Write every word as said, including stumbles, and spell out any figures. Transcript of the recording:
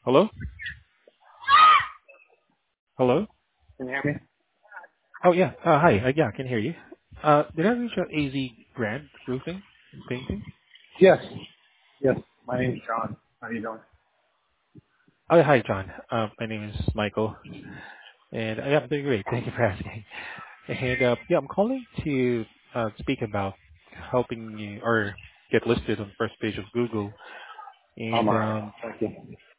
Hello? Hello? Can you hear me? Oh, yeah. Uh, hi. Uh, yeah, I can hear you. Uh, did I reach out A Z Grant Roofing and Painting? Yes. Yes. My name's John. How you doing? Oh, hi, John. Uh, my name is Michael, and uh, yeah, I'm doing great. Thank you for asking. And uh, yeah, I'm calling to uh, speak about helping you or get listed on the first page of Google. I'm And alright. um, Thank you.